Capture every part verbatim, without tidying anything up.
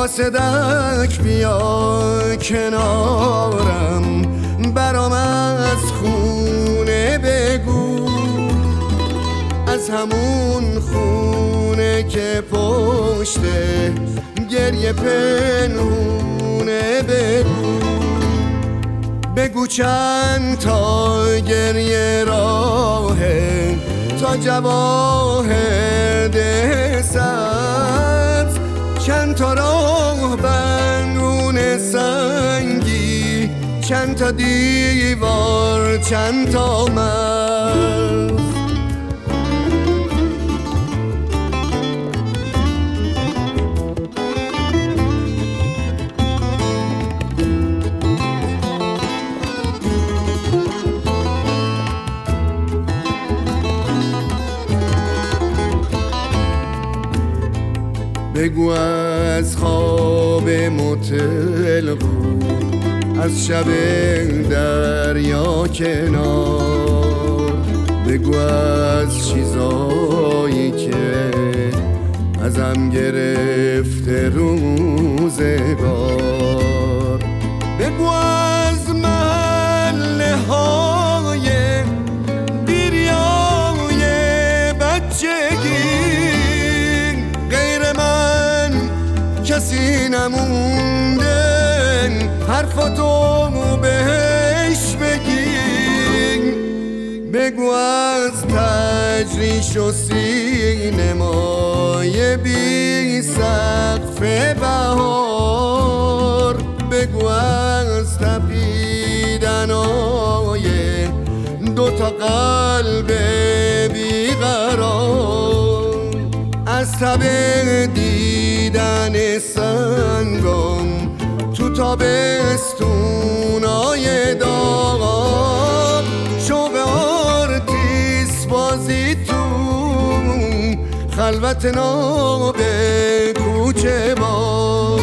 قاصدک بیا کنارم، برام از خونه بگو، از همون خونه که پشته گریه پنهونه بگو. بگو چند تا گریه راهه تا جواهر ده سبز، چند تا راه بندون سنگی، چند تا دیوار، چند تا مرز. بگو از خواب متل بود، از شب دریا کنار، بگو از چیزایی که ازم گرفته روزگار، بگو از محله های بیریای بچگی، کسی نمونده حرفاتو بهش بگی. بگو از تجریش و سینمای بی سقف بهار، بگو از تپیدنای دوتا قلب بیقرار، از تب دیدن سنگم تو تابستونای داغ، شوق آرتیس بازی تو خلوت ناب کوچه با.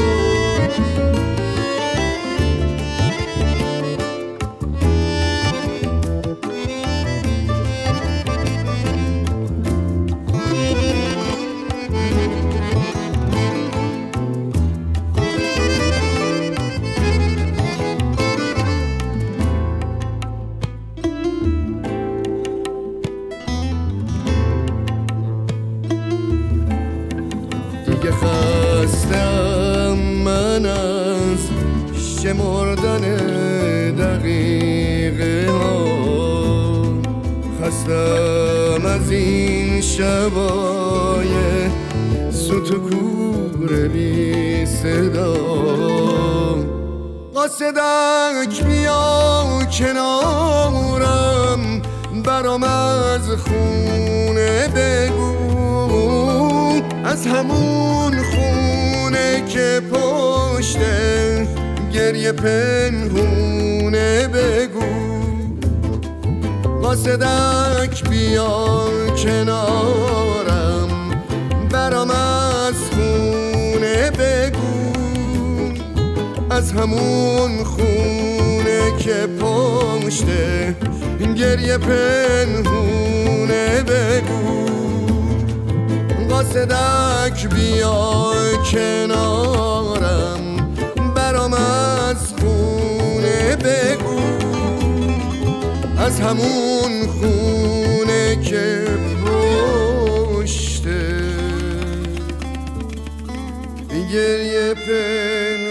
دیگه خستم من از شمردن دقیقه ها، خستم از این شبای سوت و کور بی صدا. قاصدک بیا کنارم، برام از خونه بگو، از همون خونه که پشته گریه پنهونه بگو. قاصدک بیا کنارم، برام از خونه بگو، از همون خونه که پشته گریه پنهونه بگو. قاصدک بیا کنارم، برام از خونه بگو، از همون خونه که پشته گریه پنهونه